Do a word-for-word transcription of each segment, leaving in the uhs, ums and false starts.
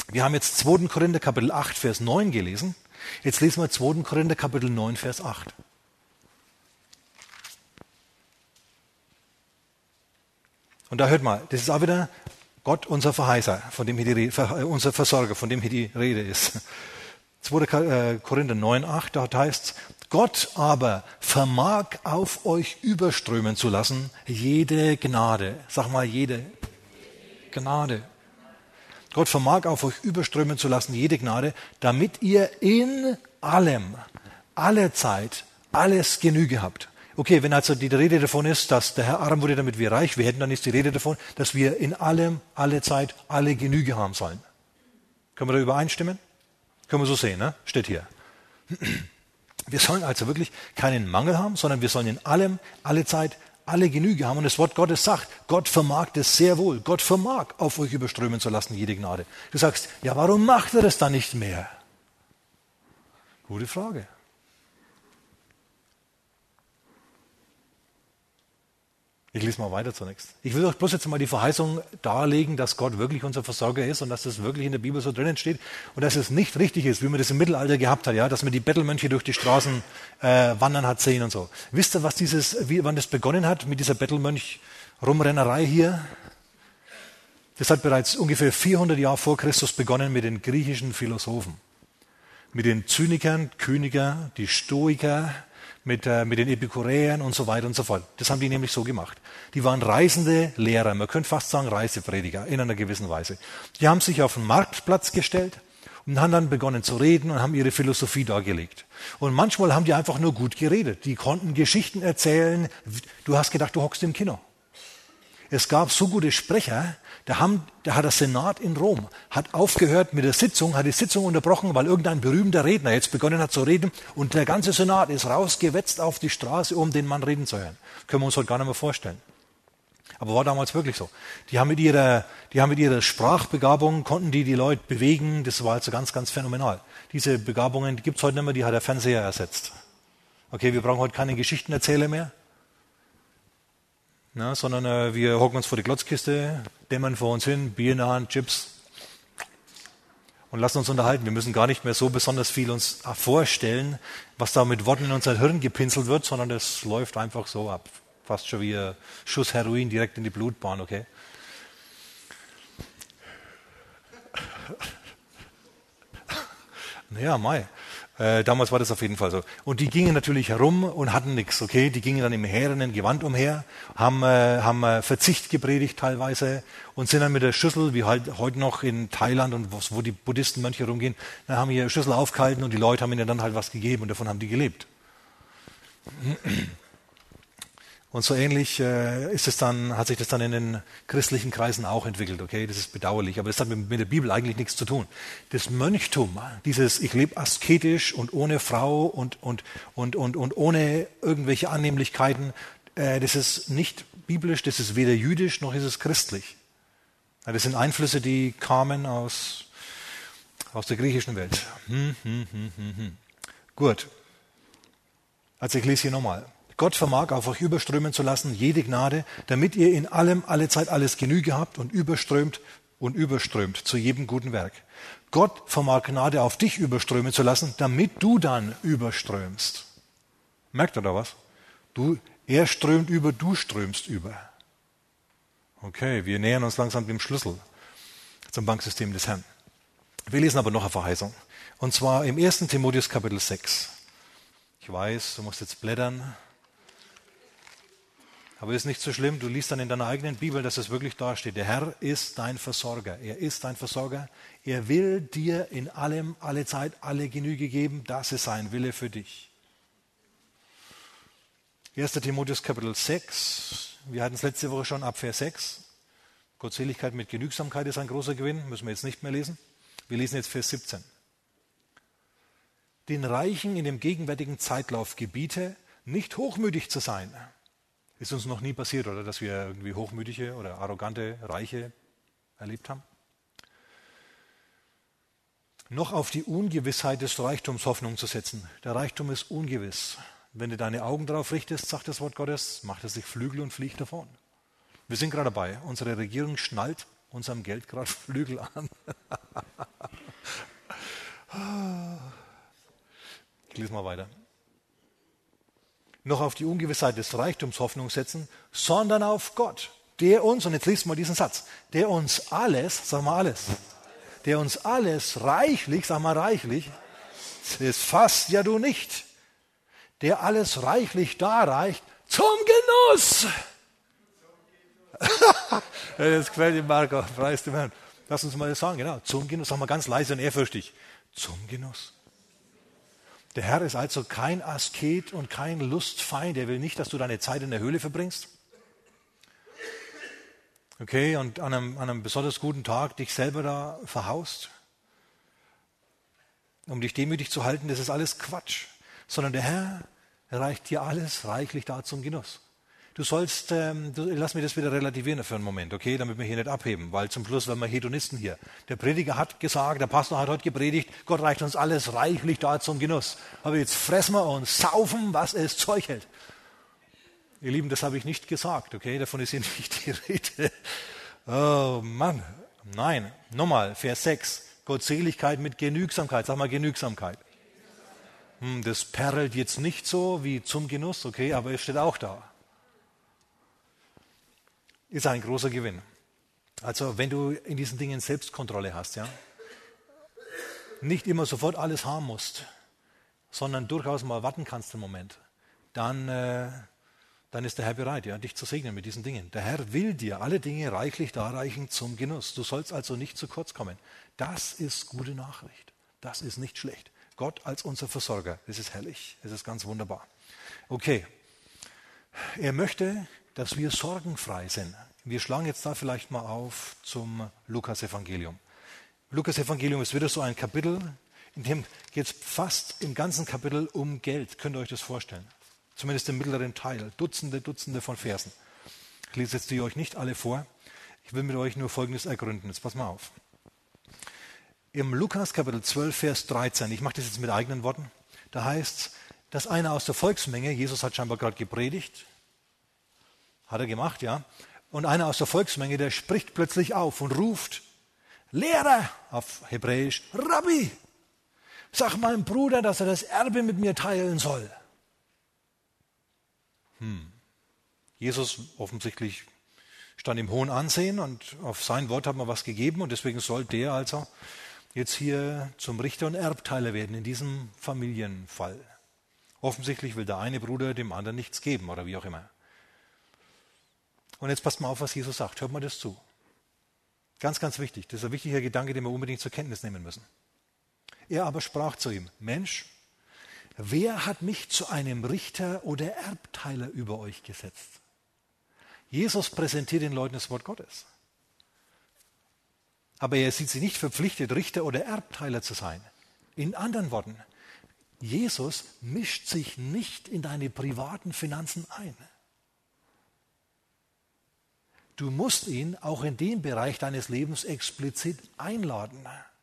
Wir haben jetzt zweiter. Korinther Kapitel acht, Vers neun gelesen. Jetzt lesen wir zweiter. Korinther Kapitel neun, Vers acht. Und da hört mal, das ist auch wieder Gott, unser Verheißer, von dem hier die Rede, unser Versorger, von dem hier die Rede ist. zweiter. Korinther neun, acht, dort heißt es, Gott aber vermag auf euch überströmen zu lassen, jede Gnade. Sag mal, jede Gnade. Gott vermag auf euch überströmen zu lassen, jede Gnade, damit ihr in allem, alle Zeit, alles Genüge habt. Okay, wenn also die Rede davon ist, dass der Herr arm wurde, damit wir reich werden, dann ist die Rede davon, dass wir in allem, alle Zeit, alle Genüge haben sollen. Können wir da übereinstimmen? Können wir so sehen, ne? Steht hier. Wir sollen also wirklich keinen Mangel haben, sondern wir sollen in allem, alle Zeit, alle Genüge haben. Und das Wort Gottes sagt, Gott vermag das sehr wohl. Gott vermag, auf euch überströmen zu lassen, jede Gnade. Du sagst, ja, warum macht er das dann nicht mehr? Gute Frage. Ich lese mal weiter zunächst. Ich will euch bloß jetzt mal die Verheißung darlegen, dass Gott wirklich unser Versorger ist und dass das wirklich in der Bibel so drinnen steht und dass es nicht richtig ist, wie man das im Mittelalter gehabt hat, ja, dass man die Bettelmönche durch die Straßen äh, wandern hat sehen und so. Wisst ihr, was dieses, wie, wann das begonnen hat mit dieser Bettelmönch-Rumrennerei hier? Das hat bereits ungefähr vierhundert Jahre vor Christus begonnen mit den griechischen Philosophen, mit den Zynikern, Königer, die Stoiker, mit, äh, mit den Epikureern und so weiter und so fort. Das haben die nämlich so gemacht. Die waren reisende Lehrer, man könnte fast sagen Reiseprediger in einer gewissen Weise. Die haben sich auf den Marktplatz gestellt und haben dann begonnen zu reden und haben ihre Philosophie dargelegt. Und manchmal haben die einfach nur gut geredet. Die konnten Geschichten erzählen. Du hast gedacht, du hockst im Kino. Es gab so gute Sprecher, da, haben, da hat der Senat in Rom hat aufgehört mit der Sitzung, hat die Sitzung unterbrochen, weil irgendein berühmter Redner jetzt begonnen hat zu reden und der ganze Senat ist rausgewetzt auf die Straße, um den Mann reden zu hören. Können wir uns heute gar nicht mehr vorstellen. Aber war damals wirklich so. Die haben mit ihrer, die haben mit ihrer Sprachbegabung, konnten die die Leute bewegen, das war also ganz, ganz phänomenal. Diese Begabungen, die gibt's heute nicht mehr, die hat der Fernseher ersetzt. Okay, wir brauchen heute keine Geschichtenerzähler mehr. Na, sondern äh, wir hocken uns vor die Glotzkiste, dämmern vor uns hin, Bier in der Hand, Chips und lassen uns unterhalten. Wir müssen gar nicht mehr so besonders viel uns vorstellen, was da mit Worten in unser Hirn gepinselt wird, sondern das läuft einfach so ab. Fast schon wie ein Schuss Heroin direkt in die Blutbahn, okay? Naja, Mai. Äh, damals war das auf jeden Fall so. Und die gingen natürlich herum und hatten nichts, okay? Die gingen dann im härenen Gewand umher, haben, äh, haben äh, Verzicht gepredigt teilweise und sind dann mit der Schüssel, wie halt heute noch in Thailand und wo, wo die Buddhisten Mönche rumgehen, dann haben ihre Schüssel aufgehalten und die Leute haben ihnen dann halt was gegeben und davon haben die gelebt. Und so ähnlich äh, ist es dann, hat sich das dann in den christlichen Kreisen auch entwickelt. Okay, das ist bedauerlich, aber das hat mit, mit der Bibel eigentlich nichts zu tun. Das Mönchtum, dieses ich lebe asketisch und ohne Frau und und und und und ohne irgendwelche Annehmlichkeiten, äh, das ist nicht biblisch, das ist weder jüdisch noch ist es christlich. Ja, das sind Einflüsse, die kamen aus aus der griechischen Welt. Hm, hm, hm, hm, hm. Gut. Also ich lese hier nochmal. Gott vermag auf euch überströmen zu lassen, jede Gnade, damit ihr in allem, alle Zeit alles Genüge habt und überströmt und überströmt zu jedem guten Werk. Gott vermag Gnade auf dich überströmen zu lassen, damit du dann überströmst. Merkt ihr da was? Du, er strömt über, du strömst über. Okay, wir nähern uns langsam dem Schlüssel zum Banksystem des Herrn. Wir lesen aber noch eine Verheißung. Und zwar im ersten Timotheus Kapitel sechs. Ich weiß, du musst jetzt blättern. Aber ist nicht so schlimm, du liest dann in deiner eigenen Bibel, dass es wirklich da steht. Der Herr ist dein Versorger. Er ist dein Versorger. Er will dir in allem, alle Zeit, alle Genüge geben. Das ist sein Wille für dich. erster Timotheus Kapitel sechs. Wir hatten es letzte Woche schon ab Vers sechs. Gottseligkeit mit Genügsamkeit ist ein großer Gewinn. Müssen wir jetzt nicht mehr lesen. Wir lesen jetzt Vers siebzehn. Den Reichen in dem gegenwärtigen Zeitlauf gebiete, nicht hochmütig zu sein. Ist uns noch nie passiert, oder, dass wir irgendwie hochmütige oder arrogante Reiche erlebt haben? Noch auf die Ungewissheit des Reichtums Hoffnung zu setzen. Der Reichtum ist ungewiss. Wenn du deine Augen darauf richtest, sagt das Wort Gottes, macht es sich Flügel und fliegt davon. Wir sind gerade dabei. Unsere Regierung schnallt unserem Geld gerade Flügel an. lese mal weiter. Noch auf die Ungewissheit des Reichtums Hoffnung setzen, sondern auf Gott, der uns, und jetzt liest mal diesen Satz, der uns alles, sag mal alles, der uns alles reichlich, sag mal reichlich, das fasst ja du nicht, der alles reichlich darreicht zum Genuss. Das gefällt dem Marco, preis dem Herrn. Lass uns mal das sagen, genau, zum Genuss, sag mal ganz leise und ehrfürchtig, zum Genuss. Der Herr ist also kein Asket und kein Lustfeind, er will nicht, dass du deine Zeit in der Höhle verbringst. Okay, und an einem, an einem besonders guten Tag dich selber da verhaust, um dich demütig zu halten, das ist alles Quatsch. Sondern der Herr reicht dir alles reichlich da zum Genuss. Du sollst, ähm, du, lass mich das wieder relativieren für einen Moment, okay, damit wir hier nicht abheben, weil zum Schluss werden wir Hedonisten hier. Der Prediger hat gesagt, der Pastor hat heute gepredigt, Gott reicht uns alles reichlich da zum Genuss. Aber jetzt fressen wir und saufen, was es Zeug hält. Ihr Lieben, das habe ich nicht gesagt, okay, davon ist hier nicht die Rede. Oh Mann, nein, nochmal, Vers sechs, Gottseligkeit mit Genügsamkeit, sag mal Genügsamkeit. Hm, das perlt jetzt nicht so wie zum Genuss, okay, aber es steht auch da. Ist ein großer Gewinn. Also wenn du in diesen Dingen Selbstkontrolle hast, ja, nicht immer sofort alles haben musst, sondern durchaus mal warten kannst einen Moment, dann, äh, dann ist der Herr bereit, ja, dich zu segnen mit diesen Dingen. Der Herr will dir alle Dinge reichlich darreichen zum Genuss. Du sollst also nicht zu kurz kommen. Das ist gute Nachricht. Das ist nicht schlecht. Gott als unser Versorger, das ist herrlich, das ist ganz wunderbar. Okay, er möchte, dass wir sorgenfrei sind. Wir schlagen jetzt da vielleicht mal auf zum Lukas-Evangelium. Lukas-Evangelium ist wieder so ein Kapitel, in dem geht es fast im ganzen Kapitel um Geld. Könnt ihr euch das vorstellen? Zumindest im mittleren Teil. Dutzende, Dutzende von Versen. Ich lese jetzt die euch nicht alle vor. Ich will mit euch nur Folgendes ergründen. Jetzt pass mal auf. Im Lukas Kapitel zwölf, Vers dreizehn, ich mache das jetzt mit eigenen Worten, da heißt es, dass einer aus der Volksmenge, Jesus hat scheinbar gerade gepredigt, hat er gemacht, ja. Und einer aus der Volksmenge, der spricht plötzlich auf und ruft, Lehrer, auf Hebräisch, Rabbi, sag meinem Bruder, dass er das Erbe mit mir teilen soll. Hm. Jesus offensichtlich stand im hohen Ansehen und auf sein Wort hat man was gegeben und deswegen soll der also jetzt hier zum Richter und Erbteiler werden in diesem Familienfall. Offensichtlich will der eine Bruder dem anderen nichts geben oder wie auch immer. Und jetzt passt mal auf, was Jesus sagt. Hört mal das zu. Ganz, ganz wichtig. Das ist ein wichtiger Gedanke, den wir unbedingt zur Kenntnis nehmen müssen. Er aber sprach zu ihm, Mensch, wer hat mich zu einem Richter oder Erbteiler über euch gesetzt? Jesus präsentiert den Leuten das Wort Gottes. Aber er sieht sie nicht verpflichtet, Richter oder Erbteiler zu sein. In anderen Worten, Jesus mischt sich nicht in deine privaten Finanzen ein. Du musst ihn auch in den Bereich deines Lebens explizit einladen.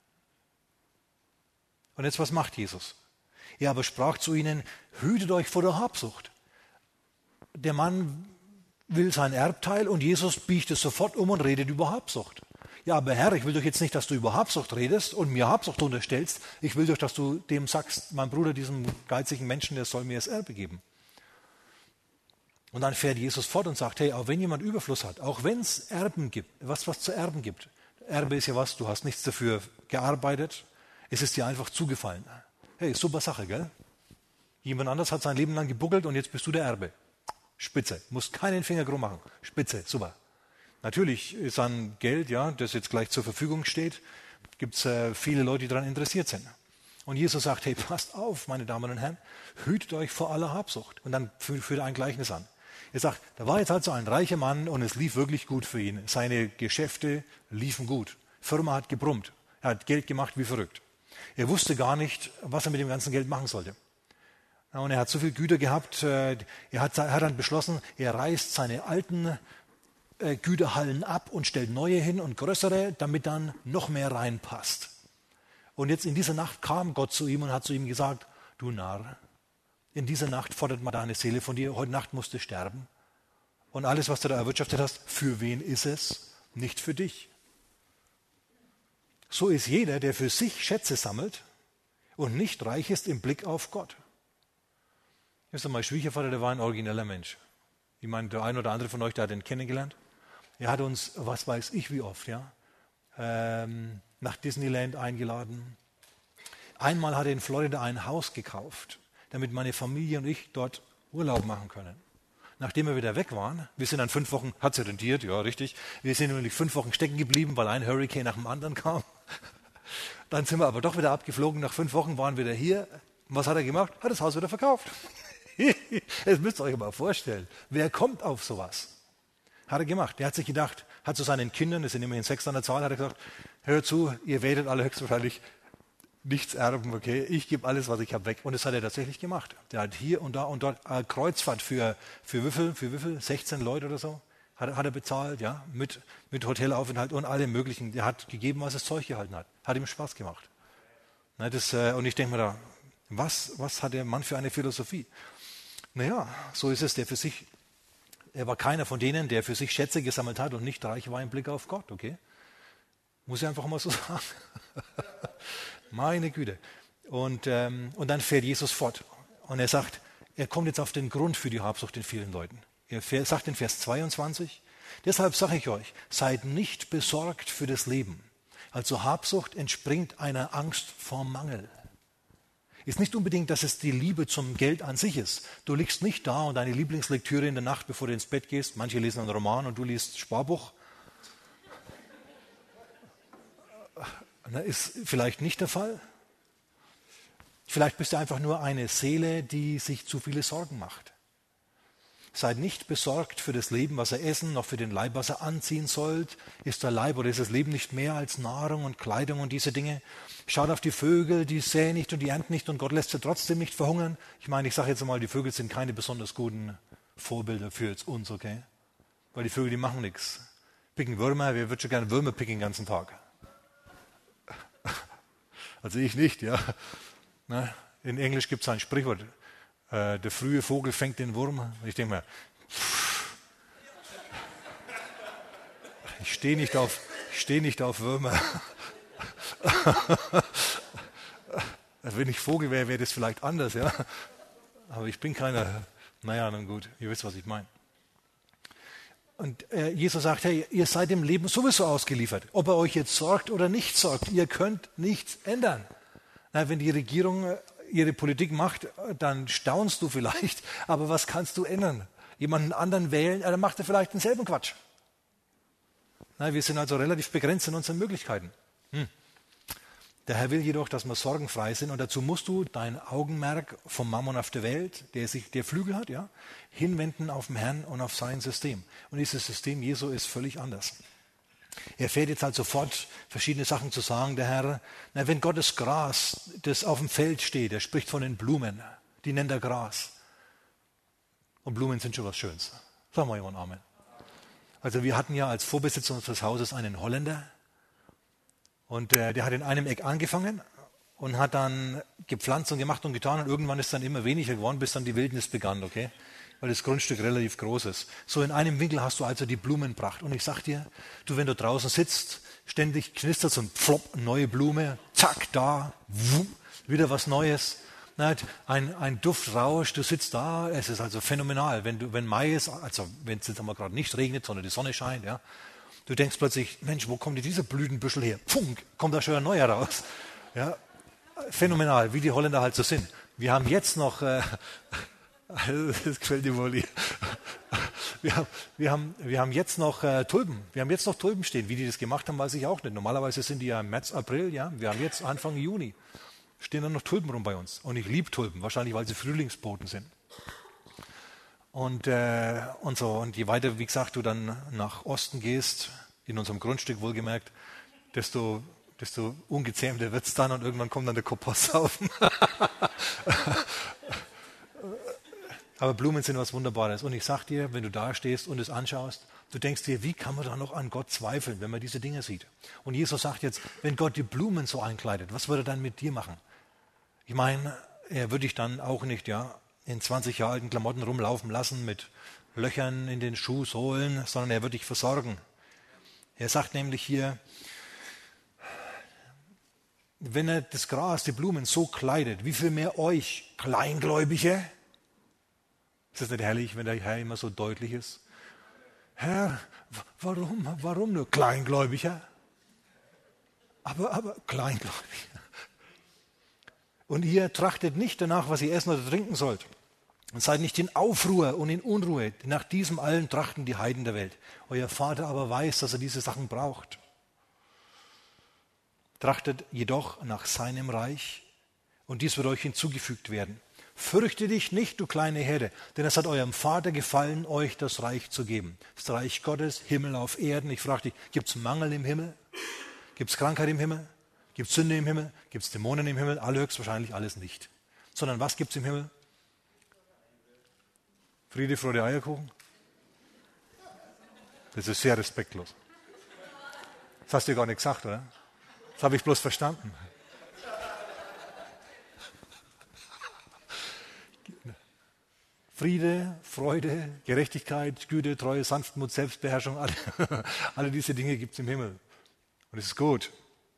Und jetzt, was macht Jesus? Er aber sprach zu ihnen, hütet euch vor der Habsucht. Der Mann will sein Erbteil und Jesus biegt es sofort um und redet über Habsucht. Ja, aber Herr, ich will doch jetzt nicht, dass du über Habsucht redest und mir Habsucht unterstellst. Ich will doch, dass du dem sagst, mein Bruder, diesem geizigen Menschen, der soll mir das Erbe geben. Und dann fährt Jesus fort und sagt, hey, auch wenn jemand Überfluss hat, auch wenn es Erben gibt, was was zu erben gibt. Erbe ist ja was, du hast nichts dafür gearbeitet, es ist dir einfach zugefallen. Hey, super Sache, gell? Jemand anders hat sein Leben lang gebuckelt und jetzt bist du der Erbe. Spitze, musst keinen Finger krumm machen. Spitze, super. Natürlich ist an Geld, ja, das jetzt gleich zur Verfügung steht, gibt es äh, viele Leute, die daran interessiert sind. Und Jesus sagt, hey, passt auf, meine Damen und Herren, hütet euch vor aller Habsucht. Und dann führt er ein Gleichnis an. Er sagt, da war jetzt halt so ein reicher Mann und es lief wirklich gut für ihn. Seine Geschäfte liefen gut. Firma hat gebrummt. Er hat Geld gemacht wie verrückt. Er wusste gar nicht, was er mit dem ganzen Geld machen sollte. Und er hat so viel Güter gehabt, er hat, er hat dann beschlossen, er reißt seine alten Güterhallen ab und stellt neue hin und größere, damit dann noch mehr reinpasst. Und jetzt in dieser Nacht kam Gott zu ihm und hat zu ihm gesagt, du Narr, in dieser Nacht fordert man deine Seele von dir, heute Nacht musst du sterben. Und alles, was du da erwirtschaftet hast, für wen ist es? Nicht für dich. So ist jeder, der für sich Schätze sammelt und nicht reich ist im Blick auf Gott. Das ist mein Schwiegervater, der war ein origineller Mensch. Ich meine, der ein oder andere von euch, der hat ihn kennengelernt. Er hat uns, was weiß ich wie oft, ja, ähm, nach Disneyland eingeladen. Einmal hat er in Florida ein Haus gekauft, damit meine Familie und ich dort Urlaub machen können. Nachdem wir wieder weg waren, wir sind dann fünf Wochen, hat es rentiert, ja richtig, wir sind nämlich fünf Wochen stecken geblieben, weil ein Hurricane nach dem anderen kam. Dann sind wir aber doch wieder abgeflogen, nach fünf Wochen waren wir wieder hier. Was hat er gemacht? Hat das Haus wieder verkauft. Das müsst ihr euch mal vorstellen. Wer kommt auf sowas? Hat er gemacht. Er hat sich gedacht, hat zu seinen Kindern, es sind immerhin sechs an der Zahl, hat er gesagt, hört zu, ihr werdet alle höchstwahrscheinlich nichts erben, okay? Ich gebe alles, was ich habe, weg. Und das hat er tatsächlich gemacht. Der hat hier und da und dort eine Kreuzfahrt für, für wie viel, für wie viel? sechzehn Leute oder so? Hat, hat er bezahlt, ja? Mit, mit Hotelaufenthalt und allem Möglichen. Der hat gegeben, was das Zeug gehalten hat. Hat ihm Spaß gemacht. Na, das, äh, und ich denke mir da, was, was hat der Mann für eine Philosophie? Naja, so ist es, der für sich, er war keiner von denen, der für sich Schätze gesammelt hat und nicht reich war im Blick auf Gott, okay? Muss ich einfach mal so sagen. Meine Güte. Und, ähm, und dann fährt Jesus fort. Und er sagt, er kommt jetzt auf den Grund für die Habsucht in vielen Leuten. Er fährt, sagt in Vers zweiundzwanzig, deshalb sage ich euch, seid nicht besorgt für das Leben. Also Habsucht entspringt einer Angst vor Mangel. Ist nicht unbedingt, dass es die Liebe zum Geld an sich ist. Du liegst nicht da und deine Lieblingslektüre in der Nacht, bevor du ins Bett gehst, manche lesen einen Roman und du liest Sparbuch. Das ist vielleicht nicht der Fall. Vielleicht bist du einfach nur eine Seele, die sich zu viele Sorgen macht. Seid nicht besorgt für das Leben, was ihr essen, noch für den Leib, was ihr anziehen sollt. Ist der Leib oder ist das Leben nicht mehr als Nahrung und Kleidung und diese Dinge? Schaut auf die Vögel, die säen nicht und die ernten nicht und Gott lässt sie trotzdem nicht verhungern. Ich meine, ich sage jetzt mal, die Vögel sind keine besonders guten Vorbilder für jetzt uns, okay? Weil die Vögel, die machen nichts. Picken Würmer, wer wird schon gerne Würmer picken den ganzen Tag? Also ich nicht, ja. In Englisch gibt es ein Sprichwort, äh, der frühe Vogel fängt den Wurm. Ich denke mir, ich stehe nicht auf, ich stehe nicht auf Würmer. Wenn ich Vogel wäre, wäre das vielleicht anders, ja. Aber ich bin keiner, naja, nun gut, ihr wisst, was ich meine. Und äh, Jesus sagt, hey, ihr seid dem Leben sowieso ausgeliefert. Ob er euch jetzt sorgt oder nicht sorgt, ihr könnt nichts ändern. Na, wenn die Regierung ihre Politik macht, dann staunst du vielleicht. Aber was kannst du ändern? Jemanden anderen wählen, dann macht er vielleicht denselben Quatsch. Na, wir sind also relativ begrenzt in unseren Möglichkeiten. Hm. Der Herr will jedoch, dass wir sorgenfrei sind und dazu musst du dein Augenmerk vom Mammon auf der Welt, der sich, der Flügel hat, ja, hinwenden auf den Herrn und auf sein System. Und dieses System Jesu ist völlig anders. Er fährt jetzt halt sofort verschiedene Sachen zu sagen, der Herr. Na, wenn Gottes Gras, das auf dem Feld steht, er spricht von den Blumen, die nennt er Gras. Und Blumen sind schon was Schönes. Sagen wir jemand Amen. Also wir hatten ja als Vorbesitzer unseres Hauses einen Holländer. Und äh, der hat in einem Eck angefangen und hat dann gepflanzt und gemacht und getan. Und irgendwann ist dann immer weniger geworden, bis dann die Wildnis begann, okay? Weil das Grundstück relativ groß ist. So in einem Winkel hast du also die Blumenpracht. Und ich sag dir, du, wenn du draußen sitzt, ständig knistert so ein Pflopp, neue Blume, zack, da, wumm, wieder was Neues. Ein, ein Duftrausch, du sitzt da, es ist also phänomenal. Wenn, du, wenn Mai ist, also wenn es jetzt einmal gerade nicht regnet, sondern die Sonne scheint, ja, du denkst plötzlich, Mensch, wo kommt diese Blütenbüschel her? Pfunk, kommt da schon ein neuer raus. Ja, phänomenal, wie die Holländer halt so sind. Wir haben jetzt noch, äh, das gefällt dir wohl. Wir haben, wir haben, wir haben jetzt noch äh, Tulpen. Wir haben jetzt noch Tulpen stehen. Wie die das gemacht haben, weiß ich auch nicht. Normalerweise sind die ja im März, April. Ja, wir haben jetzt Anfang Juni. Stehen dann noch Tulpen rum bei uns. Und ich liebe Tulpen, wahrscheinlich, weil sie Frühlingsboten sind. Und, äh, und so. Und je weiter, wie gesagt, du dann nach Osten gehst, in unserem Grundstück wohlgemerkt, desto, desto ungezähmter wird es dann und irgendwann kommt dann der Komposthaufen. Aber Blumen sind was Wunderbares. Und ich sag dir, wenn du da stehst und es anschaust, du denkst dir, wie kann man da noch an Gott zweifeln, wenn man diese Dinge sieht? Und Jesus sagt jetzt, wenn Gott die Blumen so einkleidet, was würde er dann mit dir machen? Ich meine, er würde dich dann auch nicht, ja, in zwanzig Jahre alten Klamotten rumlaufen lassen mit Löchern in den Schuhsohlen, sondern er wird dich versorgen. Er sagt nämlich hier, wenn er das Gras, die Blumen so kleidet, wie viel mehr euch Kleingläubige? Ist das nicht herrlich, wenn der Herr immer so deutlich ist? Herr, warum, warum nur kleingläubig, Herr? Aber, aber kleingläubig. Und ihr trachtet nicht danach, was ihr essen oder trinken sollt. Und seid nicht in Aufruhr und in Unruhe. Denn nach diesem allen trachten die Heiden der Welt. Euer Vater aber weiß, dass er diese Sachen braucht. Trachtet jedoch nach seinem Reich, und dies wird euch hinzugefügt werden. Fürchte dich nicht, du kleine Herde, denn es hat eurem Vater gefallen, euch das Reich zu geben. Das Reich Gottes, Himmel auf Erden. Ich frage dich, gibt es Mangel im Himmel? Gibt es Krankheit im Himmel? Gibt es Sünde im Himmel? Gibt es Dämonen im Himmel? Allerhöchstwahrscheinlich alles nicht. Sondern was gibt es im Himmel? Friede, Freude, Eierkuchen? Das ist sehr respektlos. Das hast du ja gar nicht gesagt, oder? Das habe ich bloß verstanden. Friede, Freude, Gerechtigkeit, Güte, Treue, Sanftmut, Selbstbeherrschung, alle, alle diese Dinge gibt es im Himmel. Und es ist gut.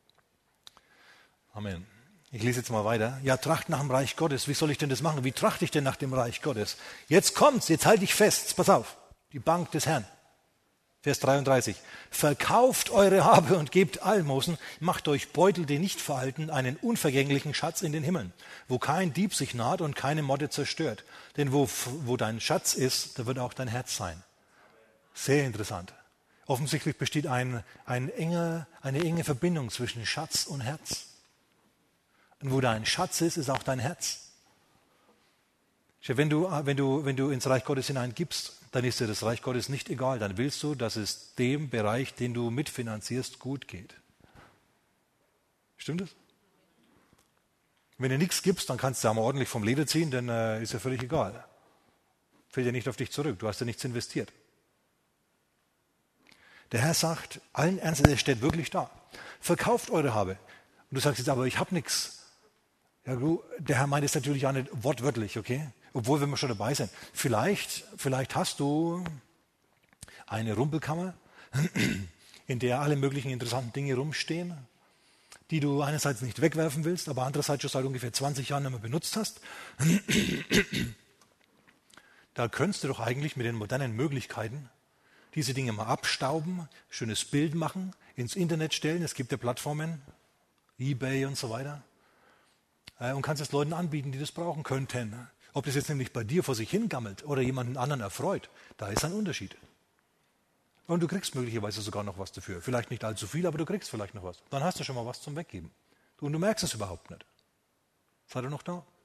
Amen. Ich lese jetzt mal weiter. Ja, tracht nach dem Reich Gottes. Wie soll ich denn das machen? Wie trachte ich denn nach dem Reich Gottes? Jetzt kommt's, jetzt halte ich fest. Pass auf. Die Bank des Herrn. Vers dreiunddreißig. Verkauft eure Habe und gebt Almosen, macht euch Beutel, die nicht verhalten, einen unvergänglichen Schatz in den Himmeln, wo kein Dieb sich naht und keine Motte zerstört. Denn wo, wo dein Schatz ist, da wird auch dein Herz sein. Sehr interessant. Offensichtlich besteht ein, ein enge, eine enge Verbindung zwischen Schatz und Herz. Und wo dein Schatz ist, ist auch dein Herz. Wenn du, wenn du, wenn du ins Reich Gottes hineingibst, dann ist dir das Reich Gottes nicht egal. Dann willst du, dass es dem Bereich, den du mitfinanzierst, gut geht. Stimmt das? Wenn du nichts gibst, dann kannst du ja mal ordentlich vom Leder ziehen, dann äh, ist ja völlig egal. Fällt ja nicht auf dich zurück. Du hast ja nichts investiert. Der Herr sagt, allen Ernstes, er steht wirklich da. Verkauft eure Habe. Und du sagst jetzt, aber ich habe nichts. Ja, du, der Herr meint es natürlich auch nicht wortwörtlich, okay? Obwohl, wenn wir schon dabei sind. Vielleicht, vielleicht hast du eine Rumpelkammer, in der alle möglichen interessanten Dinge rumstehen, die du einerseits nicht wegwerfen willst, aber andererseits schon seit ungefähr zwanzig Jahren nicht mehr benutzt hast. Da könntest du doch eigentlich mit den modernen Möglichkeiten diese Dinge mal abstauben, schönes Bild machen, ins Internet stellen. Es gibt ja Plattformen, eBay und so weiter. Und kannst es Leuten anbieten, die das brauchen könnten. Ob das jetzt nämlich bei dir vor sich hingammelt oder jemanden anderen erfreut, da ist ein Unterschied. Und du kriegst möglicherweise sogar noch was dafür. Vielleicht nicht allzu viel, aber du kriegst vielleicht noch was. Dann hast du schon mal was zum Weggeben. Und du merkst es überhaupt nicht. Seid ihr noch da?